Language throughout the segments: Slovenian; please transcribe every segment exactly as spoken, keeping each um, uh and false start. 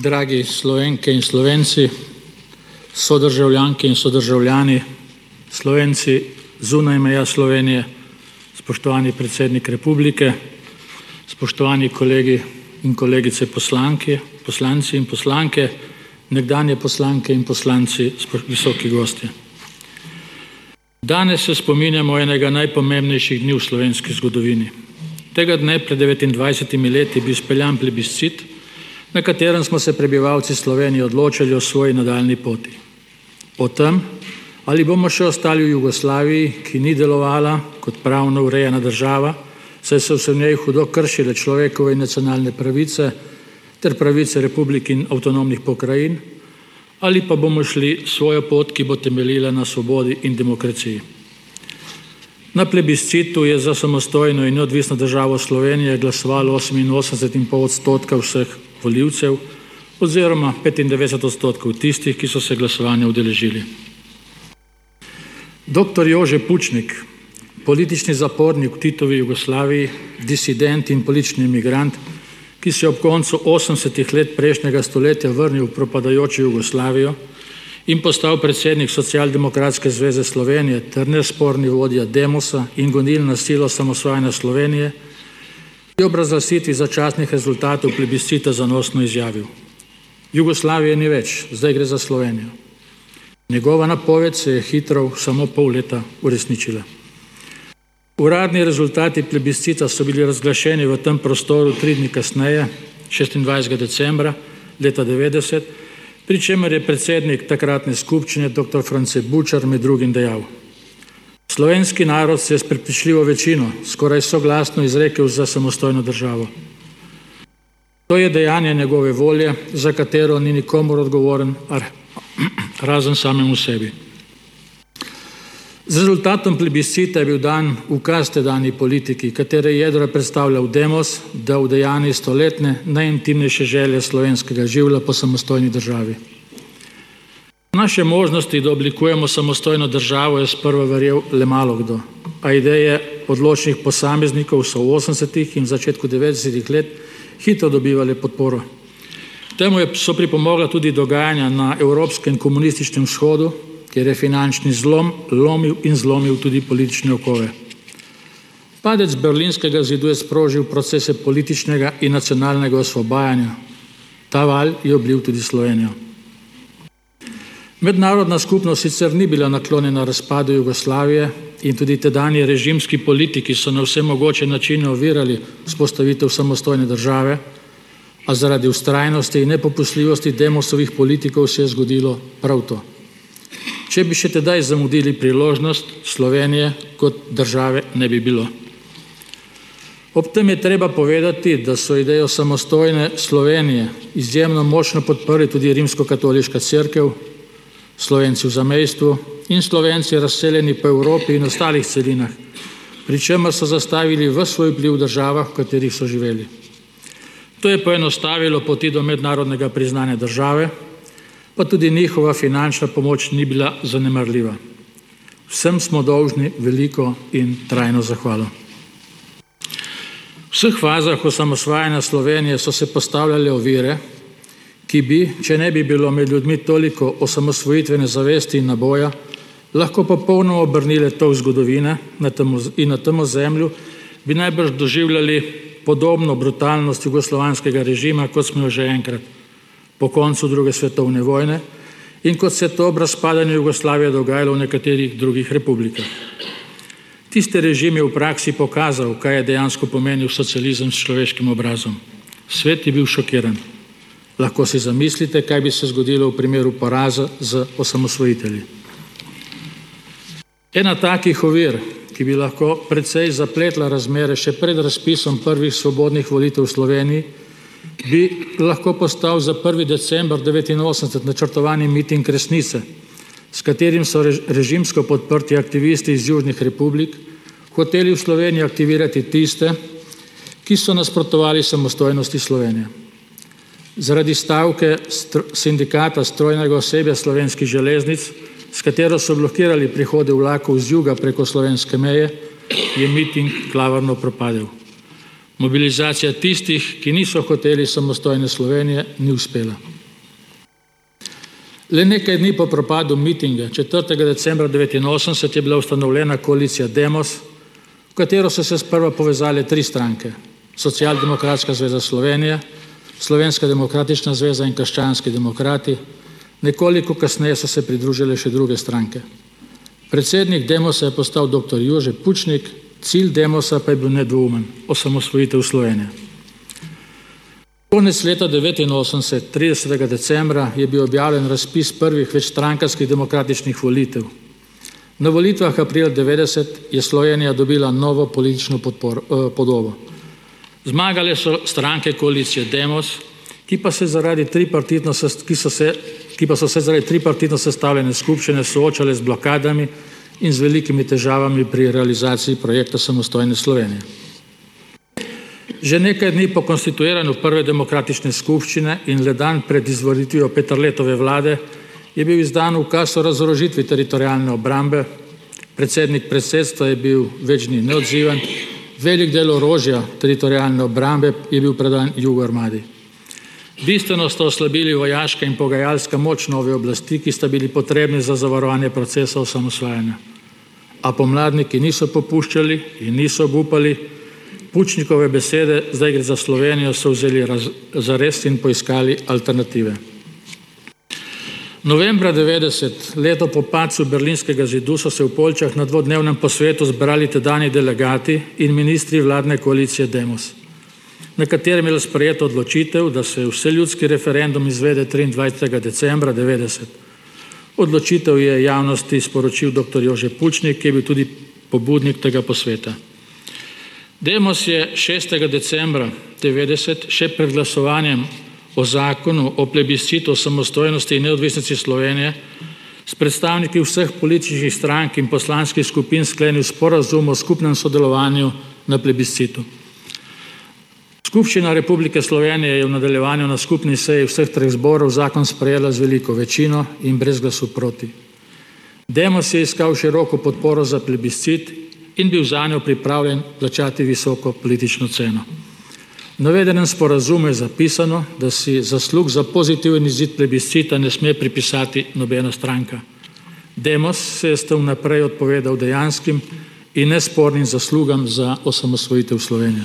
Dragi Slovenke in Slovenci, sodržavljanke in sodržavljani, Slovenci zunaj meja Slovenije, spoštovani predsednik Republike, spoštovani kolegi in kolegice poslanke, poslanci in poslanke, nekdanje poslanke in poslanci, visoki gostje. Danes se spominjamo enega najpomembnejših dni v slovenski zgodovini. Tega dne pred devetindvajsetimi leti bil speljan plebiscit, na katerem smo se prebivalci Slovenije odločili o svoji nadaljni poti. O tem, ali bomo še ostali v Jugoslaviji, ki ni delovala kot pravno urejena država, saj so se v njej hudo kršile človekove in nacionalne pravice ter pravice republik in avtonomnih pokrajin, ali pa bomo šli svojo pot, ki bo temeljila na svobodi in demokraciji. Na plebiscitu je za samostojno in neodvisno državo Slovenije glasovalo oseminosemdeset in pol odstotka vseh volivcev oziroma petindevetdeset odstotkov tistih, ki so se glasovanja udeležili. Doktor Jože Pučnik, politični zapornik v Titovi Jugoslaviji, disident in politični emigrant, ki se je ob koncu osemdesetih let prejšnjega stoletja vrnil v propadajočo Jugoslavijo in postal predsednik Socialdemokratske zveze Slovenije ter nesporni vodja Demosa in gonilna sila osamosvajanja Slovenije, je ob razglasitvi začasnih rezultatov plebiscita zanosno izjavil: Jugoslavije ni več, zdaj gre za Slovenijo. Njegova napoved se je hitro samo pol leta uresničila. Uradni rezultati plebiscita so bili razglašeni v tem prostoru tri dni kasneje, šestindvajsetega decembra leta devetdeset, pri čemer je predsednik takratne skupščine doktor France Bučar med drugim dejal: Slovenski narod se je s prepričljivo večino skoraj soglasno izrekel za samostojno državo. To je dejanje njegove volje, za katero ni nikomur odgovoren, razen samemu sebi. Z rezultatom plebiscita je bil dan ukaz tedanji politiki, katere jedro je predstavljal Demos, da udejanji stoletne najintimnejše želje slovenskega življa po samostojni državi. Naše možnosti, da oblikujemo samostojno državo, je sprva verjel le malo kdo, a ideje odločnih posameznikov so v osemdesetih in v začetku devetdesetih let hitro dobivale podporo. Temu so pripomogla tudi dogajanja na evropskem komunističnem vzhodu, kjer je finančni zlom lomil in zlomil tudi politične okove. Padec berlinskega zidu je sprožil procese političnega in nacionalnega osvobajanja. Ta val je oblil tudi Slovenijo. Mednarodna skupnost sicer ni bila naklonjena razpadu Jugoslavije in tudi tedanji režimski politiki so na vse mogoče načine ovirali vzpostavitev samostojne države, a zaradi vztrajnosti in nepopustljivosti Demosovih politikov se je zgodilo prav to. Če bi še tedaj zamudili priložnost, Slovenije kot države ne bi bilo. Ob tem je treba povedati, da so idejo samostojne Slovenije izjemno močno podprli tudi Rimskokatoliška cerkev, Slovenci v zamejstvu in Slovenci razseljeni po Evropi in ostalih celinah, pri čemer so zastavili ves svoj vpliv v državah, v katerih so živeli. To je poenostavilo poti do mednarodnega priznanja države, pa tudi njihova finančna pomoč ni bila zanemarljiva. Vsem smo dolžni veliko in trajno zahvalo. V vseh fazah osamosvajanja Slovenije so se postavljale ovire, ki bi, če ne bi bilo med ljudmi toliko osamosvojitvene zavesti in naboja, lahko popolnoma obrnile tok zgodovine in na tem ozemlju bi najbrž doživljali podobno brutalnost jugoslovanskega režima, kot smo jo že enkrat po koncu druge svetovne vojne in kot se to ob razpadanju Jugoslavije dogajalo v nekaterih drugih republikah. Tisti režim je v praksi pokazal, kaj je dejansko pomenil socializem s človeškim obrazom. Svet je bil šokiran. Lahko si zamislite, kaj bi se zgodilo v primeru poraza z osamosvojitelji. Ena takih ovir, ki bi lahko precej zapletla razmere še pred razpisom prvih svobodnih volitev v Sloveniji, bi lahko postal za prvi december devetinosemdeset načrtovani miting resnice, s katerim so režimsko podprti aktivisti iz južnih republik hoteli v Sloveniji aktivirati tiste, ki so nasprotovali samostojnosti Slovenije. Zaradi stavke sindikata strojnega osebja Slovenskih železnic, s katero so blokirali prihode vlakov z juga preko slovenske meje, je miting klavrno propadel. Mobilizacija tistih, ki niso hoteli samostojne Slovenije, ni uspela. Le nekaj dni po propadu mitinga četrtega decembra devetinosemdeset je bila ustanovljena koalicija Demos, v katero so se sprva povezale tri stranke: Socialdemokratska zveza Slovenije, Slovenska demokratična zveza in Krščanski demokrati. Nekoliko kasneje so se pridružile še druge stranke. Predsednik Demosa je postal doktor Jože Pučnik, cilj Demosa pa je bil nedvoumen: osamosvojitev Slovenije. Konec leta devetinosemdeset, tridesetega decembra, je bil objavljen razpis prvih večstrankarskih demokratičnih volitev. Na volitvah aprila devetdeset je Slovenija dobila novo politično podpor, eh, podobo. Zmagale so stranke koalicije Demos, ki pa se zaradi tripartitno, ki so se, ki pa so se zaradi tripartitno sestavljene skupščine soočale z blokadami in z velikimi težavami pri realizaciji projekta samostojne Slovenije. Že nekaj dni po konstituiranju prve demokratične skupščine in le dan pred izvolitvijo Peterletove vlade je bil izdan ukaz o razorožitvi teritorialne obrambe. Predsednik predsedstva je bil več dni neodziven, velik del orožja teritorialne obrambe je bil predan Jugoarmadi. Bistveno sta oslabili vojaška in pogajalska moč nove oblasti, ki sta bili potrebni za zavarovanje procesa osamosvajanja. A pomladniki niso popuščali in niso obupali. Pučnikove besede: zdaj gre za Slovenijo, so vzeli zares in poiskali alternative. Novembra devetdeset, leto po padcu Berlinskega zidu, so se v Poljčah na dvodnevnem posvetu zbrali tedanji delegati in ministri vladne koalicije Demos, na katerem je bila sprejeta odločitev, da se vseljudski referendum izvede triindvajsetega decembra devetdeset. Odločitev je javnosti sporočil doktor Jože Pučnik, ki je bil tudi pobudnik tega posveta. Demos je šestega decembra devetdeset še pred glasovanjem o zakonu o plebiscitu o samostojnosti in neodvisnosti Slovenije s predstavniki vseh političnih strank in poslanskih skupin sklenil sporazum o skupnem sodelovanju na plebiscitu. Skupščina Republike Slovenije je v nadaljevanju na skupni seji vseh treh zborov zakon sprejela z veliko večino in brez glasu proti. Demos je iskal široko podporo za plebiscit in bil zanjo pripravljen plačati visoko politično ceno. V navedenem sporazumu je zapisano, da si zaslug za pozitiven izid plebiscita ne sme pripisati nobena stranka. Demos se je s tem naprej odpovedal dejanskim in nespornim zaslugam za osamosvojitev Slovenije.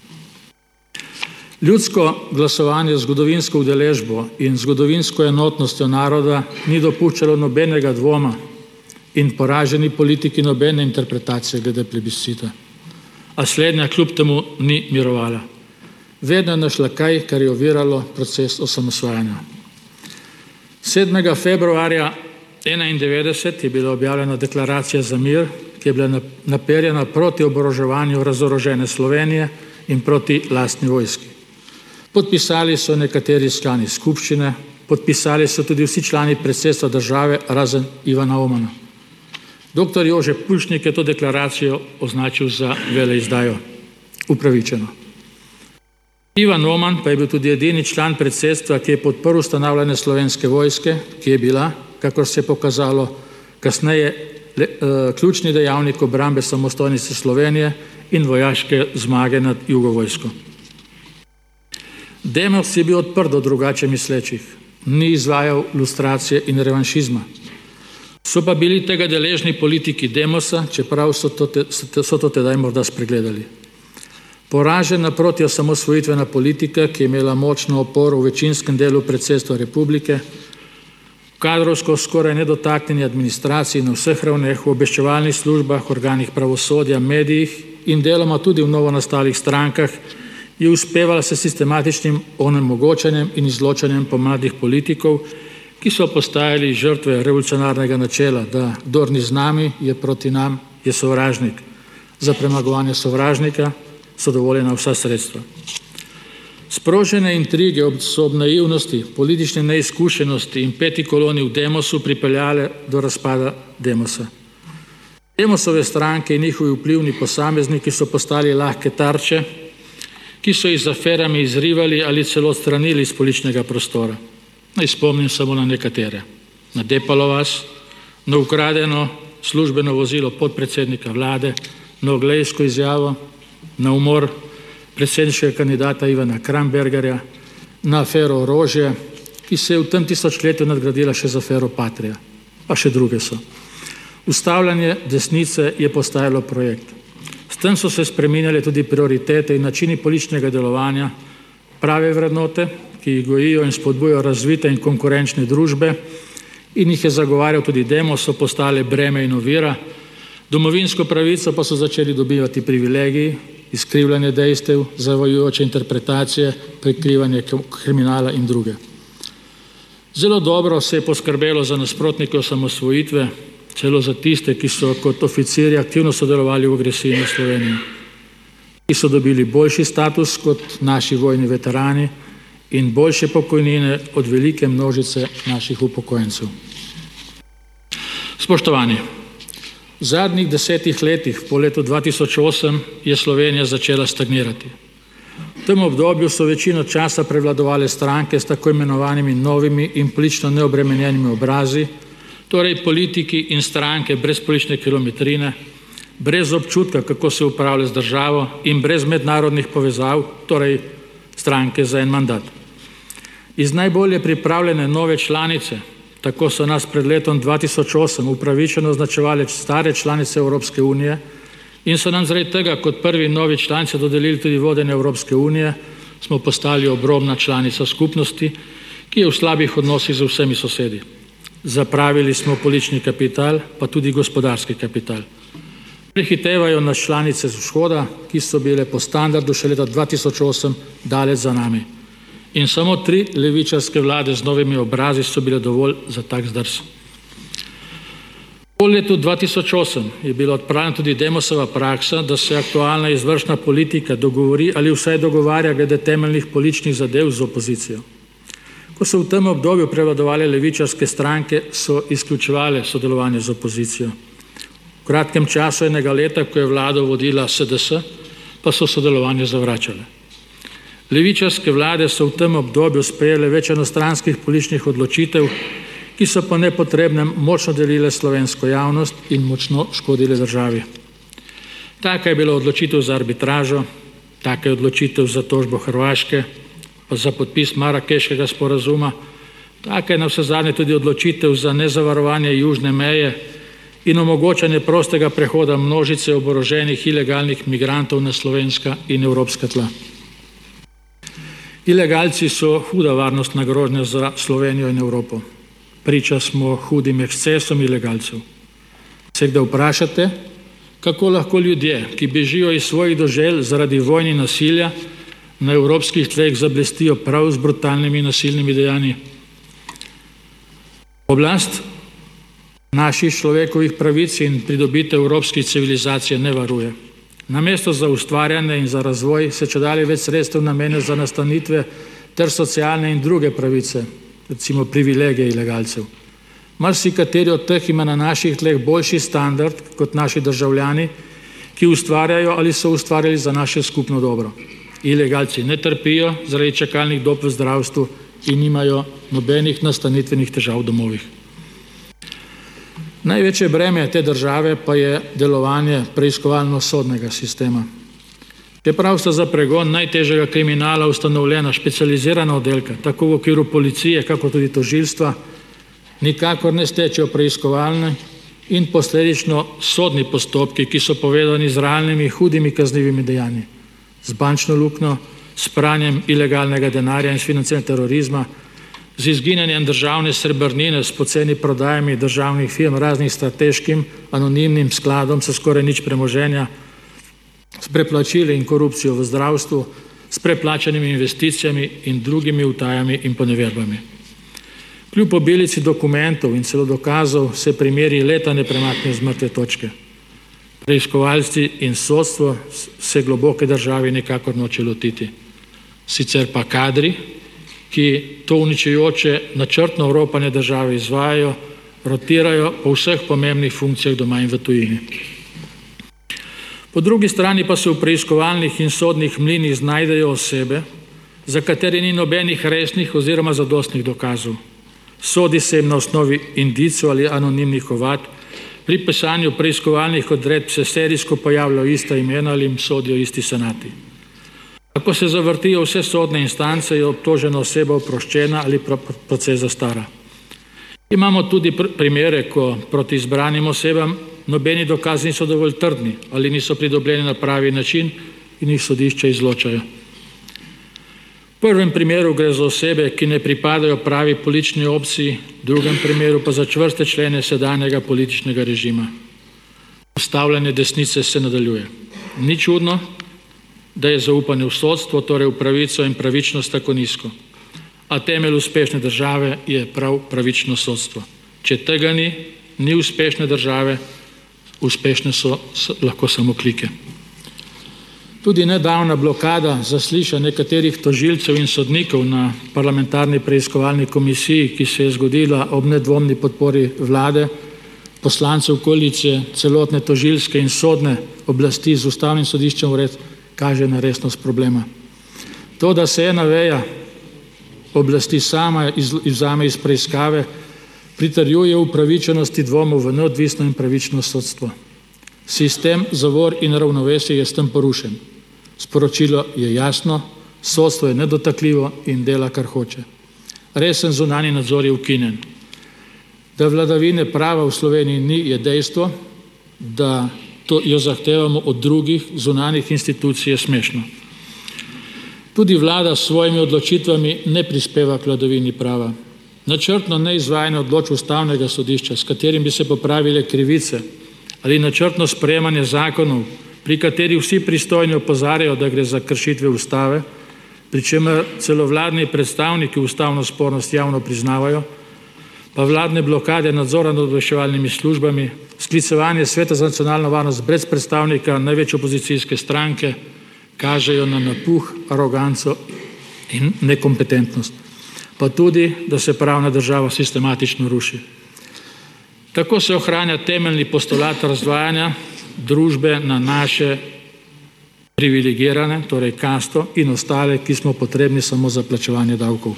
Ljudsko glasovanje z zgodovinsko udeležbo in zgodovinsko enotnostjo naroda ni dopuščalo nobenega dvoma in poraženi politiki nobene interpretacije glede plebiscita. A slednja kljub temu ni mirovala. Vedno je našla kaj, kar je oviralo proces osamosvajanja. sedmega februarja enaindevetdeset je bila objavljena deklaracija za mir, ki je bila naperjena proti oboroževanju razorožene Slovenije in proti lastni vojski. Podpisali so nekateri člani skupščine, podpisali so tudi vsi člani predsedstva države, razen Ivana Omana. Doktor Jože Pučnik je to deklaracijo označil za veleizdajo. Upravičeno. Ivan Oman pa je bil tudi edini član predsedstva, ki je podprl ustanavljanje Slovenske vojske, ki je bila, kakor se je pokazalo kasneje, le, uh, ključni dejavnik obrambe samostojnosti Slovenije in vojaške zmage nad Jugovojsko. Demos je bil odprt do drugače mislečih, ni izvajal lustracije in revanšizma. So pa bili tega deležni politiki Demosa, čeprav so to, te, so to tedaj morda spregledali. Poražena proti osamosvojitvena politika, ki je imela močno oporo v večinskem delu predsedstva republike, kadrovsko skoraj nedotaknjeni administraciji na vseh ravneh, v obveščevalnih službah, organih pravosodja, medijih in deloma tudi v novonastalih strankah, je uspevala se sistematičnim onemogočanjem in izločanjem pomladnih politikov, ki so postajali žrtve revolucionarnega načela, da kdor ni z nami, je proti nam, je sovražnik. Za premagovanje sovražnika so dovoljena vsa sredstva. Sprožene intrige so ob naivnosti, politične neizkušenosti in peti koloni v Demosu pripeljale do razpada Demosa. Demosove stranke in njihovi vplivni posamezniki so postali lahke tarče, ki so jih z aferami izrivali ali celo odstranili iz političnega prostora. Naj spomnim samo na nekatere. Na Depalo vas, na ukradeno službeno vozilo podpredsednika vlade, na oglejsko izjavo, na umor predsedniškega kandidata Ivana Krambergerja, na afero orožje, ki se je v tem tisočletju nadgradila še z afero Patria, pa še druge so. Ustavljanje desnice je postajalo projekt. S tem so se spreminjale tudi prioritete in načini političnega delovanja, prave vrednote, ki jih gojijo in spodbujajo razvite in konkurenčne družbe in jih je zagovarjal tudi Demos, so postale breme in ovira, domovinsko pravico pa so začeli dobivati privilegiji, izkrivljanje dejstev, zavajajoče interpretacije, prikrivanje kriminala in druge. Zelo dobro se je poskrbelo za nasprotnike osamosvojitve, celo za tiste, ki so kot oficirji aktivno sodelovali v agresiji na Slovenijo, ki so dobili boljši status kot naši vojni veterani in boljše pokojnine od velike množice naših upokojencev. Spoštovani, v zadnjih desetih letih po letu dva tisoč osem je Slovenija začela stagnirati. V tem obdobju so večino časa prevladovale stranke s tako imenovanimi novimi in politično neobremenjenimi obrazi, torej politiki in stranke brez politične kilometrine, brez občutka, kako se upravlja z državo in brez mednarodnih povezav, torej stranke za en mandat. Iz najbolje pripravljene nove članice, tako so nas pred letom dva tisoč osem upravičeno označevale stare članice Evropske unije in so nam zaradi tega kot prvi novi članice dodelili tudi vodenje Evropske unije, smo postali obrobna članica skupnosti, ki je v slabih odnosih z vsemi sosedi. Zapravili smo politični kapital, pa tudi gospodarski kapital. Prehitevajo nas članice z vzhoda, ki so bile po standardu še leta dva tisoč osem daleč za nami. In samo tri levičarske vlade z novimi obrazi so bile dovolj za tak zdrs. Po letu dva tisoč osem je bila odpravljena tudi Demosova praksa, da se aktualna izvršna politika dogovori ali vsaj dogovarja glede temeljnih političnih zadev z opozicijo. Ko so v tem obdobju prevladovale levičarske stranke, so izključevale sodelovanje z opozicijo. V kratkem času enega leta, ko je vlado vodila S D S, pa so sodelovanje zavračale. Levičarske vlade so v tem obdobju sprejele več enostranskih političnih odločitev, ki so po nepotrebnem močno delile slovensko javnost in močno škodile državi. Taka je bila odločitev za arbitražo, taka je odločitev za tožbo Hrvaške, pa za podpis Marakeškega sporazuma, taka je navsezadnje tudi odločitev za nezavarovanje južne meje in omogočanje prostega prehoda množice oboroženih ilegalnih migrantov na slovenska in evropska tla. Ilegalci so huda varnostna grožnja za Slovenijo in Evropo. Priča smo hudim ekscesom ilegalcev. Se kdaj vprašate, kako lahko ljudje, ki bežijo iz svojih doželj zaradi vojne in nasilja, na evropskih tleh zablestijo prav z brutalnimi nasilnimi dejanji? Oblast naših človekovih pravic in pridobitev evropskih civilizacij ne varuje. Namesto za ustvarjanje in za razvoj se čedalje več sredstev namenja za nastanitve ter socialne in druge pravice, recimo privilegije ilegalcev. Marsikateri od teh ima na naših tleh boljši standard kot naši državljani, ki ustvarjajo ali so ustvarjali za naše skupno dobro. Ilegalci ne trpijo zaradi čakalnih dob v zdravstvu in nimajo nobenih nastanitvenih težav v domovih. Največje breme te države pa je delovanje preiskovalno-sodnega sistema. Čeprav sta za pregon najtežjega kriminala ustanovljena specializirana oddelka, tako v okviru policije, kako tudi tožilstva, nikakor ne stečejo preiskovalne in posledično sodni postopki, ki so povezani z realnimi hudimi kaznivimi dejanji, z bančno luknjo, s pranjem ilegalnega denarja in s financiranjem terorizma, z izginjanjem državne srebrnine s poceni prodajami državnih firm raznih strateškim anonimnim skladom sa skoraj nič premoženja, s preplačili in korupcijo v zdravstvu, s preplačanimi investicijami in drugimi utajami in poneverbami. Kljub obilici dokumentov in celo dokazov se primeri leta ne premaknejo z mrtve točke. Preiskovalci in sodstvo se globoke države nikakor noče lotiti. Sicer pa kadri, ki to uničujoče načrtno oropanje države izvajajo, rotirajo po vseh pomembnih funkcijah doma in v tujini. Po drugi strani pa se v preiskovalnih in sodnih mlinih znajdejo osebe, za katere ni nobenih resnih oziroma zadostnih dokazov. Sodi se jim na osnovi indicov ali anonimnih ovadb, pri pisanju preiskovalnih odredb se serijsko pojavljajo ista imena ali jim sodijo isti senati. Ako se zavrtijo vse sodne instance, je obtožena oseba oproščena ali proces zastara. Imamo tudi pr primere, ko proti izbranim osebam nobeni dokazi niso dovolj trdni ali niso pridobljeni na pravi način in jih sodišča izločajo. V prvem primeru gre za osebe, ki ne pripadajo pravi politični opciji, v drugem primeru pa za čvrste člene sedanjega političnega režima. Ustavljanje desnice se nadaljuje. Ni čudno, da je zaupanje v sodstvo, torej v pravico in pravičnost, tako nizko. A temelj uspešne države je prav pravično sodstvo. Če tega ni, ni uspešne države, uspešne so lahko samo klike. Tudi nedavna blokada zaslišanj nekaterih tožilcev in sodnikov na parlamentarni preiskovalni komisiji, ki se je zgodila ob nedvomni podpori vlade, poslancev koalicije, celotne tožilske in sodne oblasti z ustavnim sodiščem vred, kaže na resnost problema. To, da se ena veja oblasti sama izvzame iz preiskave, pritrjuje upravičenosti dvomov v neodvisno in pravično sodstvo. Sistem, zavor in ravnovesje je s tem porušen. Sporočilo je jasno, sodstvo je nedotakljivo in dela, kar hoče. Resen zunanji nadzor je ukinjen. Da vladavine prava v Sloveniji ni, je dejstvo, da to jo zahtevamo od drugih zunanjih institucij, je smešno. Tudi vlada s svojimi odločitvami ne prispeva k vladavini prava. Načrtno neizvajanje odločb ustavnega sodišča, s katerim bi se popravile krivice, ali načrtno sprejemanje zakonov, pri katerih vsi pristojni opozarjajo, da gre za kršitve ustave, pri čemer celo vladni predstavniki ustavno spornost javno priznavajo, pa vladne blokade nadzora nad obveščevalnimi službami, sklicevanje Sveta za nacionalno varnost brez predstavnika največje opozicijske stranke, kažejo na napuh, aroganco in nekompetentnost. Pa tudi, da se pravna država sistematično ruši. Tako se ohranja temeljni postulat razdvajanja družbe na naše privilegirane, torej kasto, in ostale, ki smo potrebni samo za plačevanje davkov.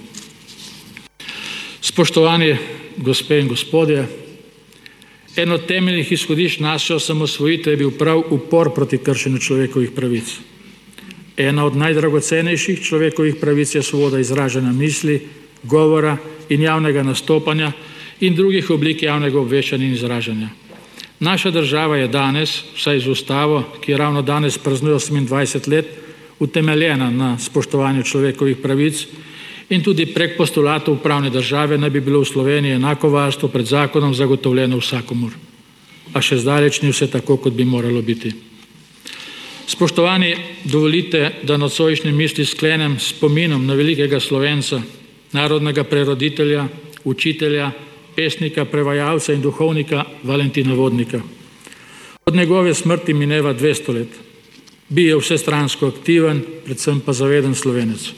Spoštovani gospe in gospodje, eno od temeljnih izhodišč naše osamosvojitve je bil prav upor proti kršenju človekovih pravic. Ena od najdragocenejših človekovih pravic je svoboda izražanja misli, govora in javnega nastopanja in drugih oblik javnega obveščanja in izražanja. Naša država je danes, vsaj z ustavo, ki ravno danes praznuje osemindvajset let, utemeljena na spoštovanju človekovih pravic in tudi prek postulatov pravne države naj bi bilo v Sloveniji enako varstvo pred zakonom zagotovljeno vsakomur. A še zdaleč ni vse tako, kot bi moralo biti. Spoštovani, dovolite, da nocojšnje misli sklenem s spominom na velikega Slovenca, narodnega preroditelja, učitelja, pesnika, prevajalca in duhovnika Valentina Vodnika. Od njegove smrti mineva dvesto let. Bil je vsestransko aktiven, predvsem pa zaveden Slovenec.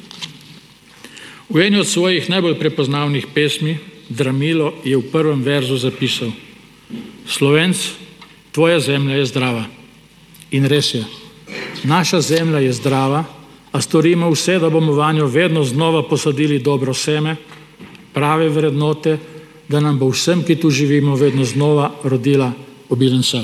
V eni od svojih najbolj prepoznavnih pesmi, Dramilo, je v prvem verzu zapisal: Slovenc, tvoja zemlja je zdrava. In res je. Naša zemlja je zdrava, a storimo vse, da bomo vanjo vedno znova posadili dobro seme, prave vrednote, da nam bo vsem, ki tu živimo, vedno znova rodila obilen sad.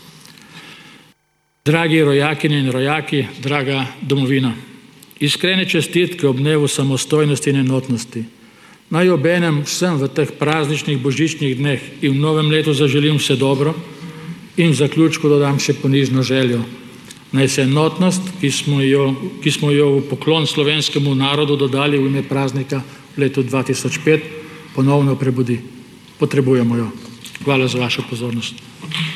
Dragi rojakinje in rojaki, draga domovina, iskrene čestitke ob dnevu samostojnosti in enotnosti. Naj obenem vsem v teh prazničnih božičnih dneh in v novem letu zaželim vse dobro in v zaključku dodam še ponižno željo. Naj se enotnost, ki smo jo, ki smo jo v poklon slovenskemu narodu dodali v ime praznika v letu dva tisoč pet, ponovno prebudi. Potrebujemo jo. Hvala za vašo pozornost.